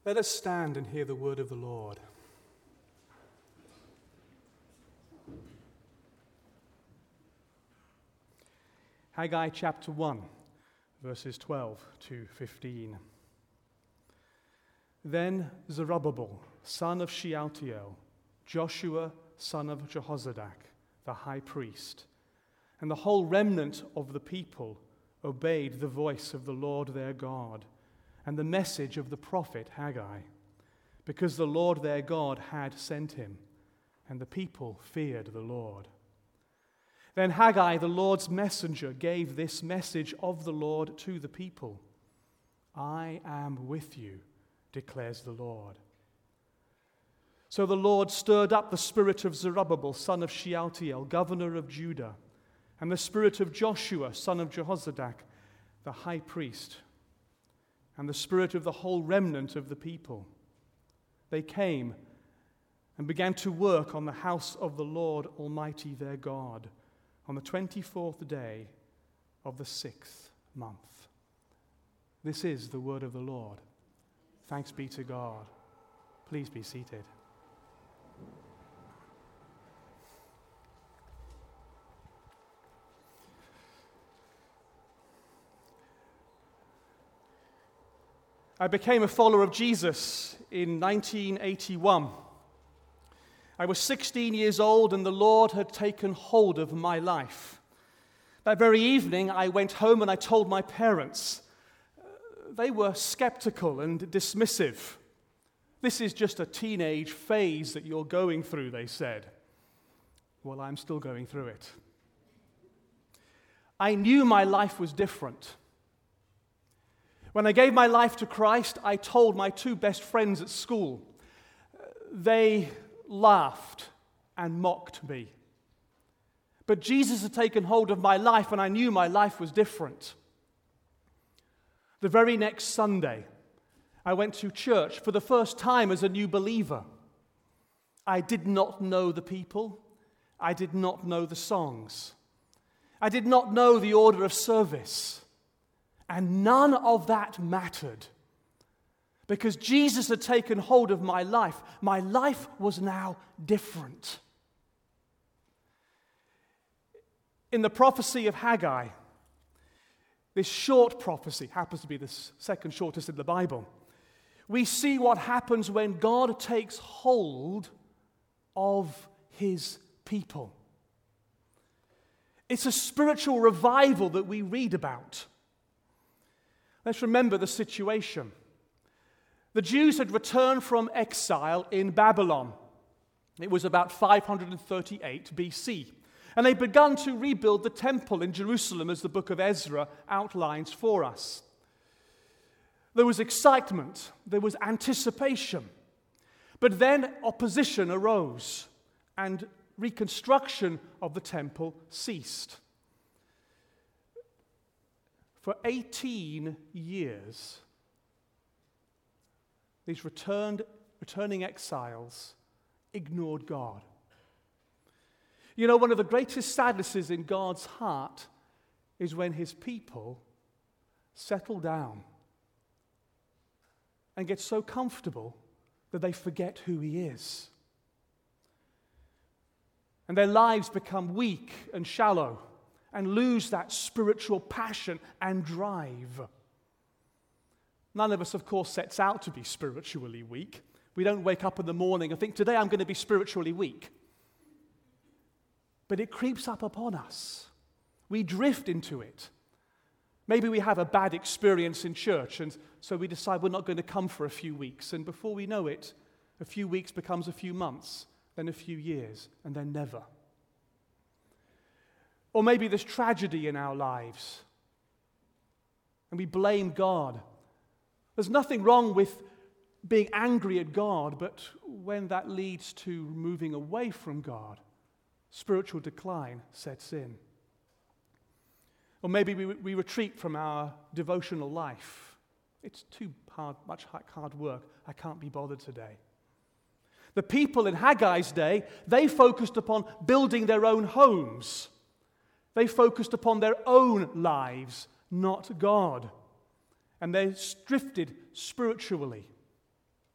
Let us stand and hear the word of the Lord. Haggai chapter 1, verses 12 to 15. Then Zerubbabel, son of Shealtiel, Joshua, son of Jehozadak, the high priest, and the whole remnant of the people obeyed the voice of the Lord their God and the message of the prophet Haggai, because the Lord their God had sent him, and the people feared the Lord. Then Haggai, the Lord's messenger, gave this message of the Lord to the people. I am with you, declares the Lord. So the Lord stirred up the spirit of Zerubbabel, son of Shealtiel, governor of Judah, and the spirit of Joshua, son of Jehozadak, the high priest, and the spirit of the whole remnant of the people. They came and began to work on the house of the Lord Almighty their God on the 24th day of the 6th month. This is the word of the Lord. Thanks be to God. Please be seated. I became a follower of Jesus in 1981. I was 16 years old and the Lord had taken hold of my life. That very evening, I went home and I told my parents. They were skeptical and dismissive. This is just a teenage phase that you're going through, they said. Well, I'm still going through it. I knew my life was different. When I gave my life to Christ, I told my two best friends at school. They laughed and mocked me. But Jesus had taken hold of my life, and I knew my life was different. The very next Sunday, I went to church for the first time as a new believer. I did not know the people. I did not know the songs. I did not know the order of service. And none of that mattered. Because Jesus had taken hold of my life was now different. In the prophecy of Haggai, this short prophecy happens to be the second shortest in the Bible. We see what happens when God takes hold of his people. It's a spiritual revival that we read about. Let's remember the situation. The Jews had returned from exile in Babylon. It was about 538 BC. And they'd begun to rebuild the temple in Jerusalem, as the book of Ezra outlines for us. There was excitement. There was anticipation. But then opposition arose, and reconstruction of the temple ceased. For 18 years, these returning exiles ignored God. You know, one of the greatest sadnesses in God's heart is when his people settle down and get so comfortable that they forget who he is. And their lives become weak and shallow and lose that spiritual passion and drive. None of us, of course, sets out to be spiritually weak. We don't wake up in the morning and think, today I'm going to be spiritually weak. But it creeps up upon us. We drift into it. Maybe we have a bad experience in church, and so we decide we're not going to come for a few weeks. And before we know it, a few weeks becomes a few months, then a few years, and then never. Or maybe there's tragedy in our lives, and we blame God. There's nothing wrong with being angry at God, but when that leads to moving away from God, spiritual decline sets in. Or maybe we retreat from our devotional life. It's too much hard work. I can't be bothered today. The people in Haggai's day, they focused upon building their own homes. They focused upon their own lives, not God. And they drifted spiritually.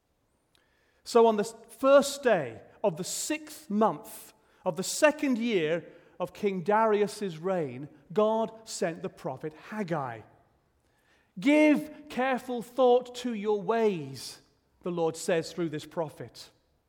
So on the first day of the 6th month of the 2nd year of King Darius's reign, God sent the prophet Haggai. Give careful thought to your ways, the Lord says through this prophet.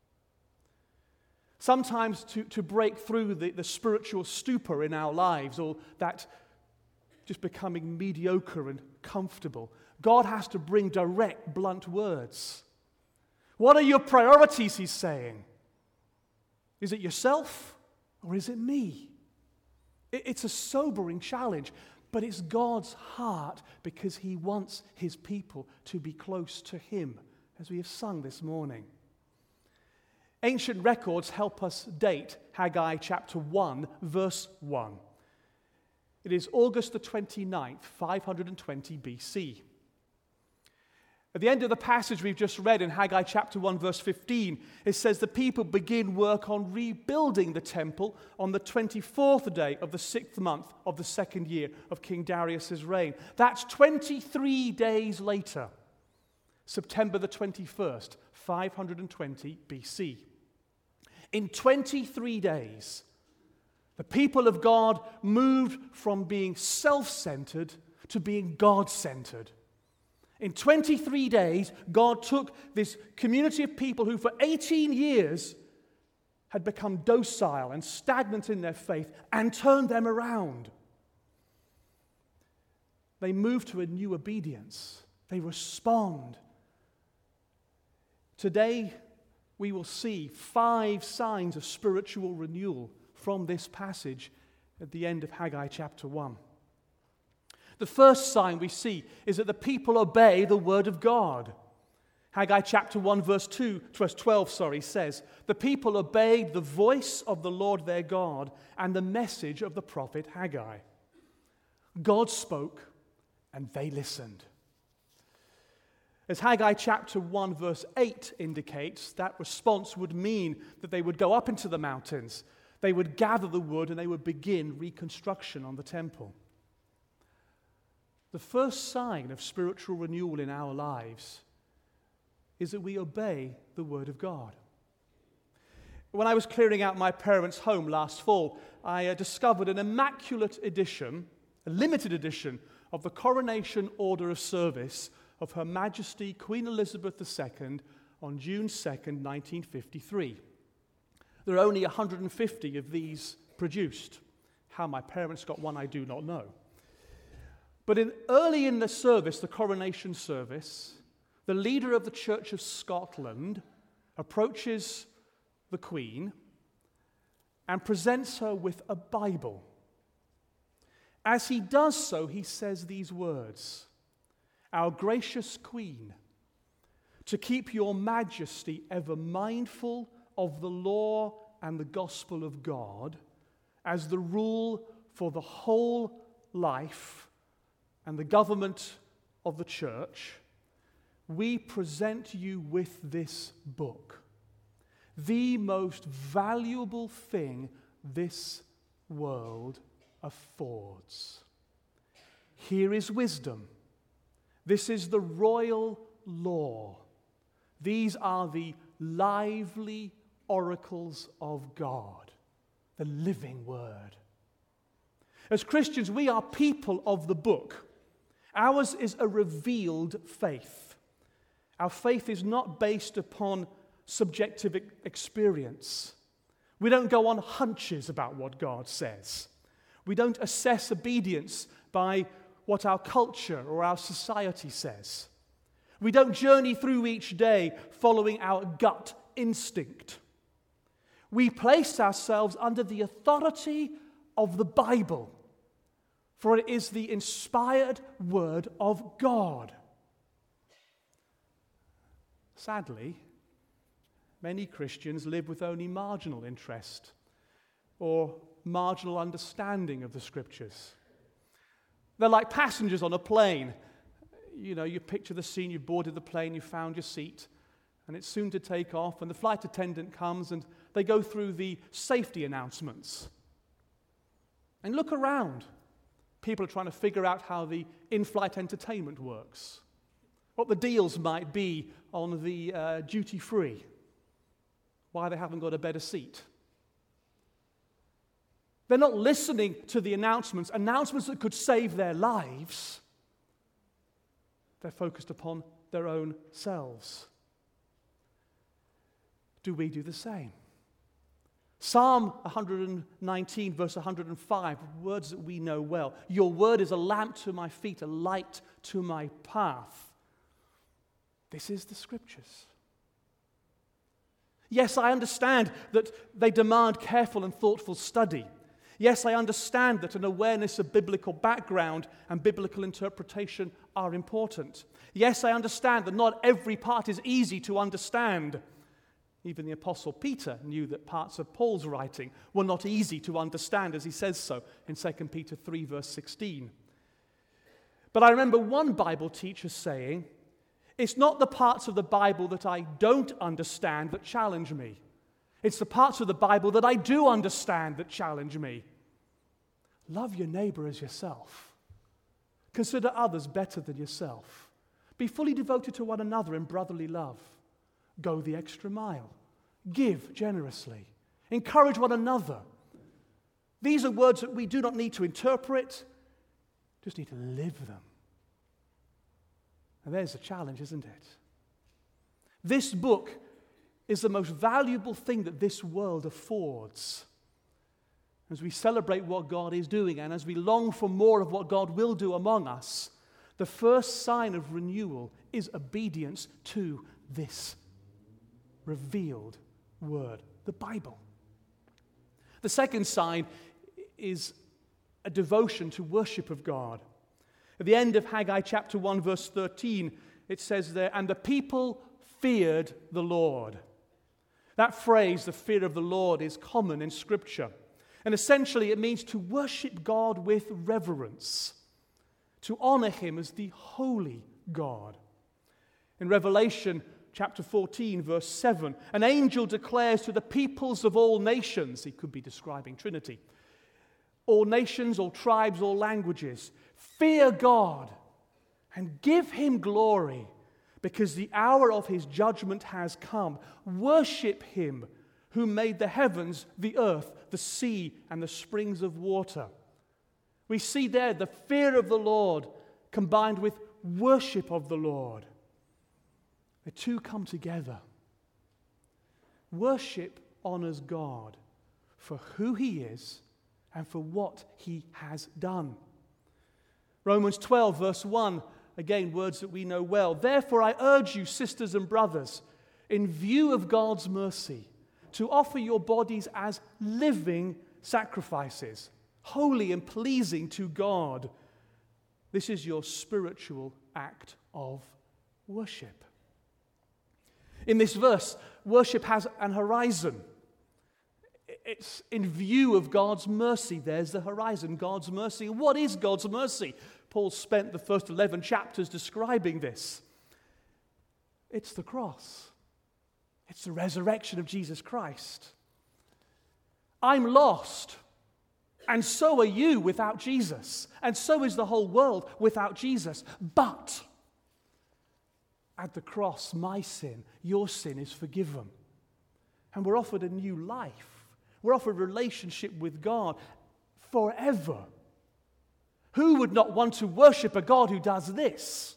Sometimes to break through the spiritual stupor in our lives, or that just becoming mediocre and comfortable, God has to bring direct, blunt words. What are your priorities, he's saying? Is it yourself or is it me? It's a sobering challenge, but it's God's heart because he wants his people to be close to him, as we have sung this morning. Ancient records help us date Haggai chapter 1, verse 1. It is August the 29th, 520 BC. At the end of the passage we've just read in Haggai chapter 1, verse 15, it says the people begin work on rebuilding the temple on the 24th day of the 6th month of the 2nd year of King Darius's reign. That's 23 days later, September the 21st, 520 BC. In 23 days, the people of God moved from being self-centered to being God-centered. In 23 days, God took this community of people who for 18 years had become docile and stagnant in their faith and turned them around. They move to a new obedience. They respond. Today, we will see 5 signs of spiritual renewal from this passage at the end of Haggai chapter 1. The first sign we see is that the people obey the word of God. Haggai chapter 1 verse 12 says, the people obeyed the voice of the Lord their God and the message of the prophet Haggai. God spoke and they listened. As Haggai chapter 1 verse 8 indicates, that response would mean that they would go up into the mountains, they would gather the wood, and they would begin reconstruction on the temple. The first sign of spiritual renewal in our lives is that we obey the Word of God. When I was clearing out my parents' home last fall, I discovered an immaculate edition, a limited edition, of the Coronation Order of Service of Her Majesty Queen Elizabeth II on June 2nd, 1953. There are only 150 of these produced. How my parents got one, I do not know. But early in the service, the coronation service, the leader of the Church of Scotland approaches the Queen and presents her with a Bible. As he does so, he says these words, "Our gracious Queen, to keep your majesty ever mindful of the law and the gospel of God as the rule for the whole life and the government of the church, we present you with this book, the most valuable thing this world affords. Here is wisdom. This is the royal law. These are the lively oracles of God, the living word." As Christians, we are people of the book. Ours is a revealed faith. Our faith is not based upon subjective experience. We don't go on hunches about what God says. We don't assess obedience by what our culture or our society says. We don't journey through each day following our gut instinct. We place ourselves under the authority of the Bible, for it is the inspired word of God. Sadly, many Christians live with only marginal interest or marginal understanding of the Scriptures. They're like passengers on a plane. You know, you picture the scene, you've boarded the plane, you've found your seat, and it's soon to take off, and the flight attendant comes and they go through the safety announcements. And look around. People are trying to figure out how the in-flight entertainment works, what the deals might be on the duty-free. why they haven't got a better seat. They're not listening to the announcements that could save their lives. They're focused upon their own selves. Do we do the same? Psalm 119, verse 105, words that we know well. Your word is a lamp to my feet, a light to my path. This is the Scriptures. Yes, I understand that they demand careful and thoughtful study. Yes, I understand that an awareness of biblical background and biblical interpretation are important. Yes, I understand that not every part is easy to understand. Even the Apostle Peter knew that parts of Paul's writing were not easy to understand, as he says so in 2 Peter 3, verse 16. But I remember one Bible teacher saying, it's not the parts of the Bible that I don't understand that challenge me. It's the parts of the Bible that I do understand that challenge me. Love your neighbor as yourself. Consider others better than yourself. Be fully devoted to one another in brotherly love. Go the extra mile. Give generously. Encourage one another. These are words that we do not need to interpret, just need to live them. And there's a challenge, isn't it? This book is the most valuable thing that this world affords. As we celebrate what God is doing and as we long for more of what God will do among us, the first sign of renewal is obedience to this revealed word, the Bible. The second sign is a devotion to worship of God. At the end of Haggai chapter 1, verse 13, it says there, and the people feared the Lord. That phrase, the fear of the Lord, is common in Scripture. And essentially it means to worship God with reverence, to honor Him as the holy God. In Revelation chapter 14, verse 7, an angel declares to the peoples of all nations, he could be describing Trinity, all nations, all tribes, all languages, fear God and give Him glory, because the hour of His judgment has come. Worship Him who made the heavens, the earth, the sea, and the springs of water. We see there the fear of the Lord combined with worship of the Lord. The two come together. Worship honors God for who He is and for what He has done. Romans 12, verse 1, again, words that we know well. Therefore, I urge you, sisters and brothers, in view of God's mercy, to offer your bodies as living sacrifices, holy and pleasing to God. This is your spiritual act of worship. In this verse, worship has an horizon. It's in view of God's mercy. There's the horizon, God's mercy. What is God's mercy? Paul spent the first 11 chapters describing this. It's the cross. It's the resurrection of Jesus Christ. I'm lost, and so are you without Jesus, and so is the whole world without Jesus. But at the cross, my sin, your sin is forgiven. And we're offered a new life. We're offered a relationship with God forever. Who would not want to worship a God who does this?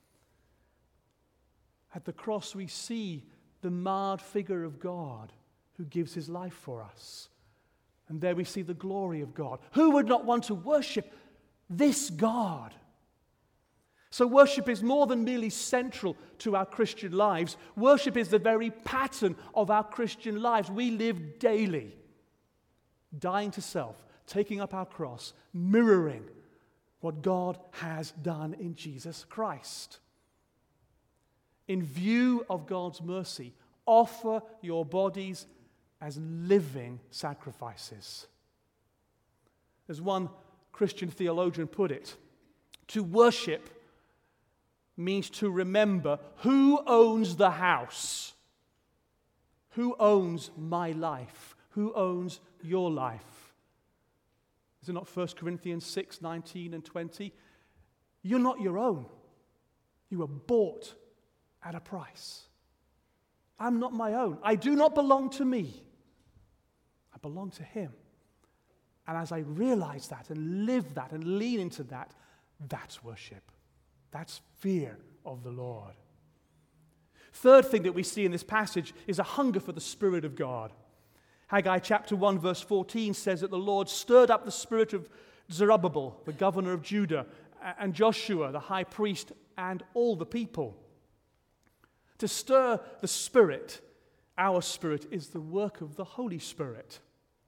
At the cross, we see the marred figure of God who gives His life for us. And there we see the glory of God. Who would not want to worship this God? So worship is more than merely central to our Christian lives. Worship is the very pattern of our Christian lives. We live daily, dying to self, taking up our cross, mirroring what God has done in Jesus Christ. In view of God's mercy, offer your bodies as living sacrifices. As one Christian theologian put it, to worship means to remember who owns the house, who owns my life, who owns your life. Is it not 1 Corinthians 6, 19 and 20? You're not your own. You were bought at a price. I'm not my own. I do not belong to me. I belong to him. And as I realize that and live that and lean into that, that's worship. That's fear of the Lord. Third thing that we see in this passage is a hunger for the Spirit of God. Haggai chapter 1 verse 14 says that the Lord stirred up the spirit of Zerubbabel, the governor of Judah, and Joshua, the high priest, and all the people. To stir the Spirit, our spirit, is the work of the Holy Spirit.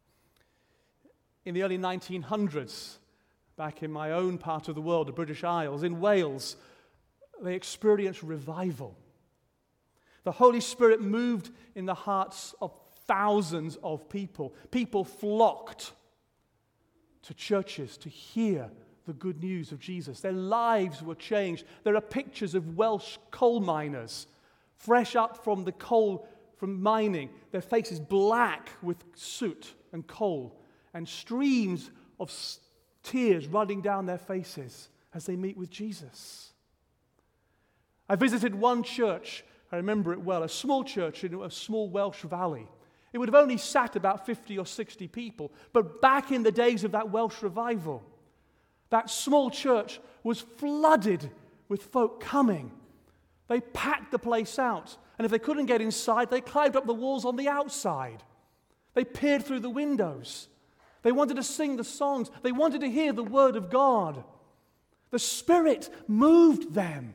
In the early 1900s, back in my own part of the world, the British Isles, in Wales, they experienced revival. The Holy Spirit moved in the hearts of thousands of people. People flocked to churches to hear the good news of Jesus. Their lives were changed. There are pictures of Welsh coal miners, fresh up from the coal, from mining, their faces black with soot and coal, and streams of tears running down their faces as they meet with Jesus. I visited one church, I remember it well, a small church in a small Welsh valley. It would have only sat about 50 or 60 people, but back in the days of that Welsh revival, that small church was flooded with folk coming. They packed the place out, and if they couldn't get inside, they climbed up the walls on the outside. They peered through the windows. They wanted to sing the songs. They wanted to hear the word of God. The Spirit moved them.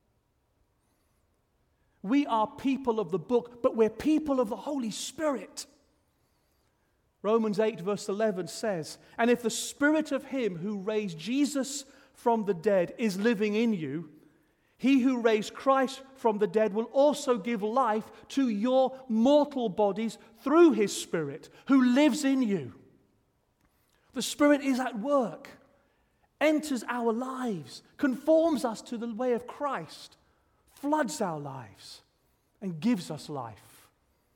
We are people of the book, but we're people of the Holy Spirit. Romans 8 verse 11 says, "And if the Spirit of him who raised Jesus from the dead is living in you, he who raised Christ from the dead will also give life to your mortal bodies through his Spirit who lives in you." The Spirit is at work, enters our lives, conforms us to the way of Christ, floods our lives, and gives us life.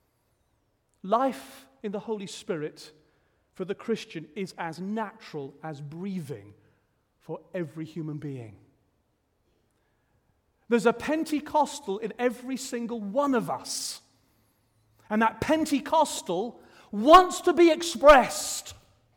Life in the Holy Spirit for the Christian is as natural as breathing for every human being. There's a Pentecostal in every single one of us. And that Pentecostal wants to be expressed.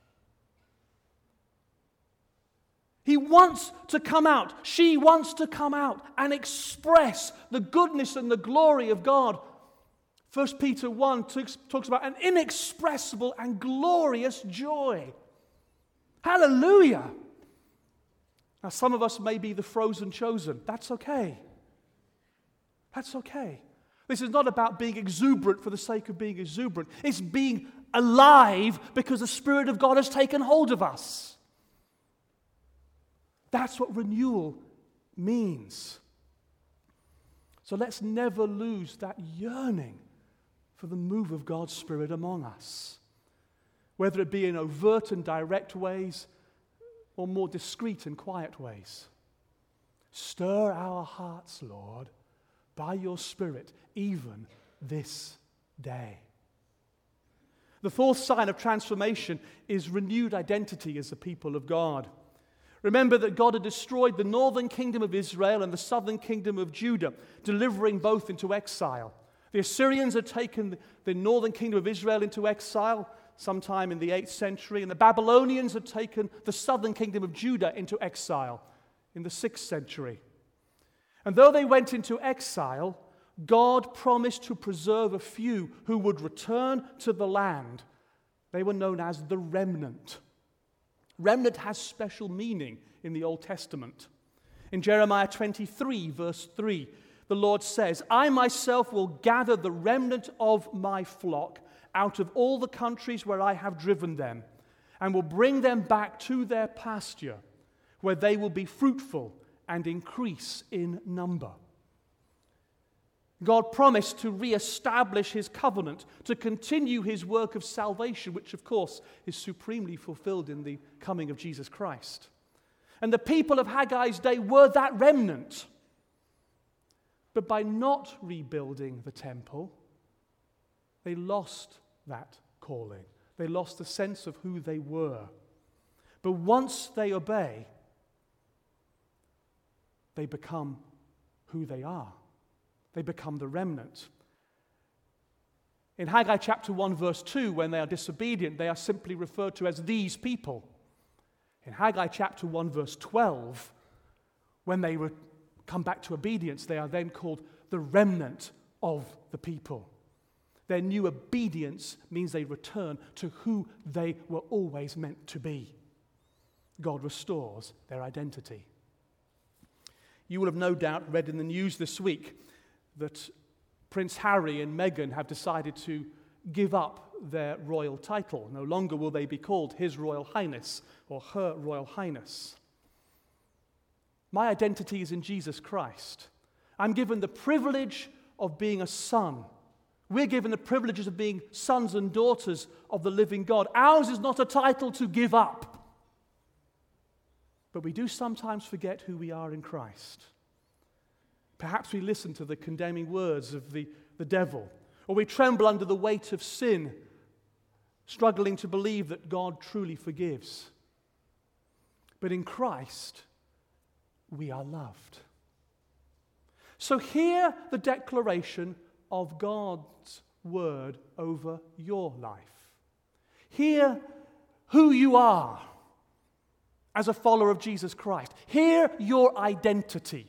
He wants to come out, she wants to come out and express the goodness and the glory of God. 1 Peter 1 talks about an inexpressible and glorious joy. Hallelujah! Now, some of us may be the frozen chosen. That's okay. That's okay. This is not about being exuberant for the sake of being exuberant. It's being alive because the Spirit of God has taken hold of us. That's what renewal means. So let's never lose that yearning for the move of God's Spirit among us, whether it be in overt and direct ways or more discreet and quiet ways. Stir our hearts, Lord, by your Spirit, even this day. The fourth sign of transformation is renewed identity as the people of God. Remember that God had destroyed the northern kingdom of Israel and the southern kingdom of Judah, delivering both into exile. The Assyrians had taken the northern kingdom of Israel into exile sometime in the 8th century, and the Babylonians had taken the southern kingdom of Judah into exile in the 6th century. And though they went into exile, God promised to preserve a few who would return to the land. They were known as the remnant. Remnant has special meaning in the Old Testament. In Jeremiah 23, verse 3, the Lord says, "I myself will gather the remnant of my flock out of all the countries where I have driven them, and will bring them back to their pasture, where they will be fruitful and increase in number." God promised to reestablish his covenant, to continue his work of salvation, which of course is supremely fulfilled in the coming of Jesus Christ. And the people of Haggai's day were that remnant. But by not rebuilding the temple, they lost that calling. They lost the sense of who they were. But once they obey, they become who they are. They become the remnant. In Haggai chapter 1 verse 2, when they are disobedient, they are simply referred to as these people. In Haggai chapter 1 verse 12, when they come back to obedience, they are then called the remnant of the people. Their new obedience means they return to who they were always meant to be. God restores their identity. You will have no doubt read in the news this week that Prince Harry and Meghan have decided to give up their royal title. No longer will they be called His Royal Highness or Her Royal Highness. My identity is in Jesus Christ. I'm given the privilege of being a son. We're given the privileges of being sons and daughters of the living God. Ours is not a title to give up. But we do sometimes forget who we are in Christ. Perhaps we listen to the condemning words of the devil, or we tremble under the weight of sin, struggling to believe that God truly forgives. But in Christ, we are loved. So hear the declaration of God's word over your life. Hear who you are as a follower of Jesus Christ. Hear your identity.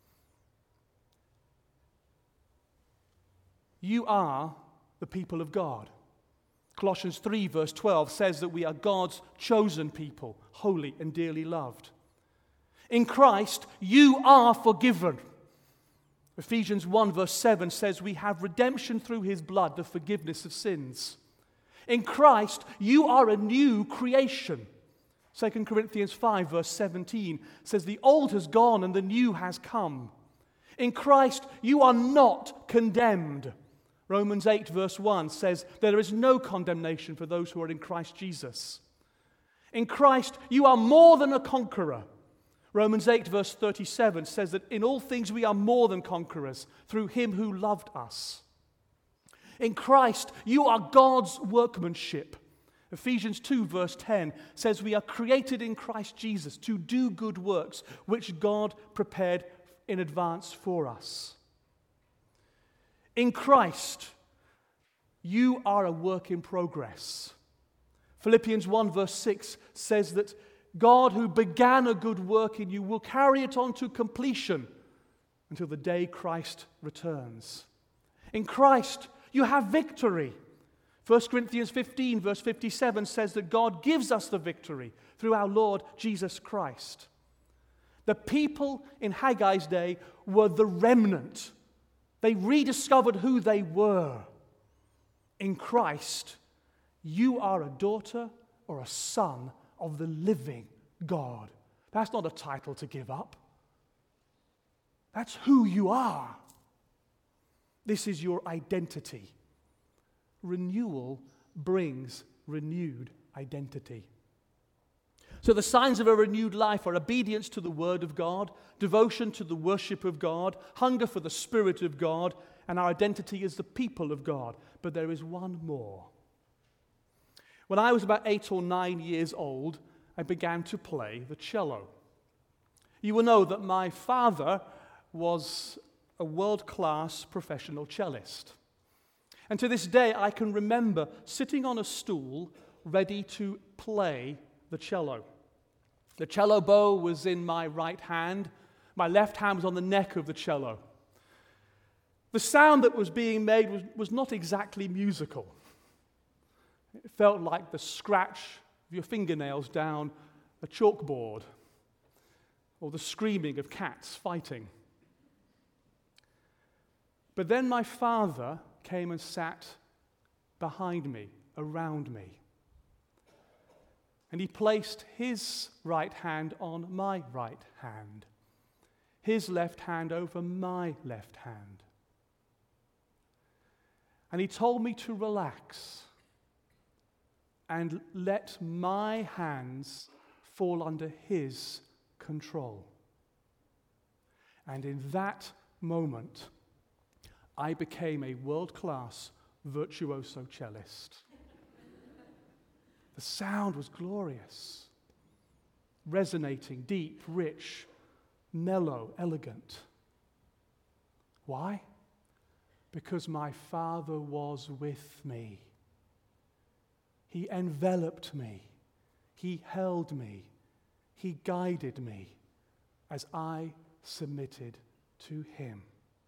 You are the people of God. Colossians 3 verse 12 says that we are God's chosen people, holy and dearly loved. In Christ, you are forgiven. Ephesians 1 verse 7 says we have redemption through His blood, the forgiveness of sins. In Christ, you are a new creation. 2 Corinthians 5 verse 17 says the old has gone and the new has come. In Christ, you are not condemned. Romans 8 verse 1 says there is no condemnation for those who are in Christ Jesus. In Christ, you are more than a conqueror. Romans 8 verse 37 says that in all things we are more than conquerors through Him who loved us. In Christ, you are God's workmanship. Ephesians 2 verse 10 says we are created in Christ Jesus to do good works which God prepared in advance for us. In Christ, you are a work in progress. Philippians 1 verse 6 says that God who began a good work in you will carry it on to completion until the day Christ returns. In Christ, you have victory. 1 Corinthians 15 verse 57 says that God gives us the victory through our Lord Jesus Christ. The people in Haggai's day were the remnant. They rediscovered who they were. In Christ, you are a daughter or a son of the living God. That's not a title to give up. That's who you are. This is your identity. Renewal brings renewed identity. So the signs of a renewed life are obedience to the Word of God, devotion to the worship of God, hunger for the Spirit of God, and our identity as the people of God. But there is one more. When I was about 8 or 9 years old, I began to play the cello. You will know that my father was a world-class professional cellist. And to this day, I can remember sitting on a stool ready to play the cello. The cello bow was in my right hand. My left hand was on the neck of the cello. The sound that was being made was not exactly musical. It felt like the scratch of your fingernails down a chalkboard or the screaming of cats fighting. But then my father came and sat behind me, around me. And he placed his right hand on my right hand, his left hand over my left hand. And he told me to relax and let my hands fall under his control. And in that moment, I became a world-class virtuoso cellist. The sound was glorious, resonating, deep, rich, mellow, elegant. Why? because my Father was with me. He enveloped me. He held me. He guided me as I submitted to him.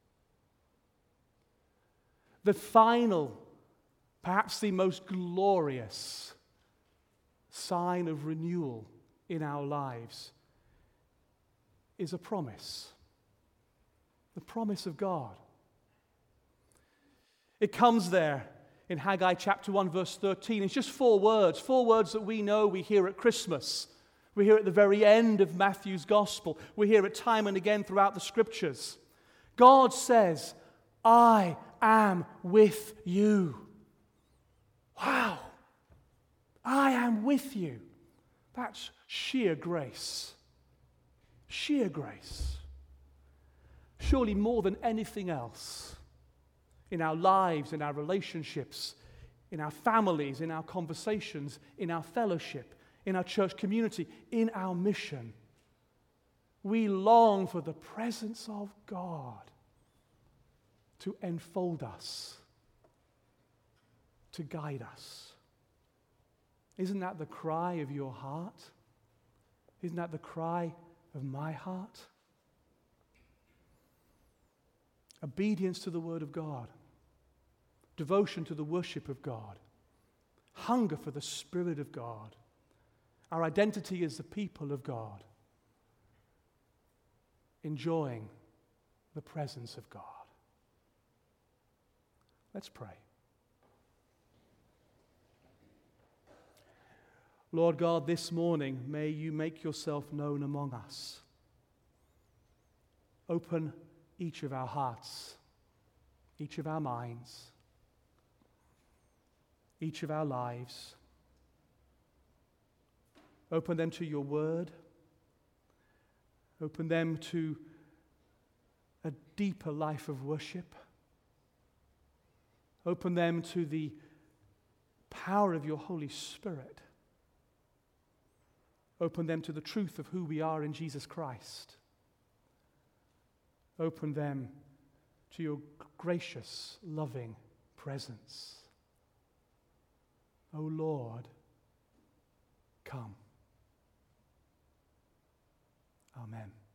The final, perhaps the most glorious sign of renewal in our lives is a promise. The promise of God. It comes there in Haggai chapter 1 verse 13. It's just 4 words that we know, we hear at Christmas. We hear at the very end of Matthew's gospel. We hear it time and again throughout the scriptures. God says, I am with you. Wow. I am with you. That's sheer grace. Sheer grace. Surely more than anything else in our lives, in our relationships, in our families, in our conversations, in our fellowship, in our church community, in our mission, we long for the presence of God to enfold us, to guide us. Isn't that the cry of your heart? Isn't that the cry of my heart? Obedience to the Word of God, devotion to the worship of God, hunger for the Spirit of God, our identity as the people of God, enjoying the presence of God. Let's pray. Lord God, this morning, may you make yourself known among us. Open each of our hearts, each of our minds, each of our lives. Open them to your word. Open them to a deeper life of worship. Open them to the power of your Holy Spirit. Open them to the truth of who we are in Jesus Christ. Open them to your gracious, loving presence. O Lord, come. Amen.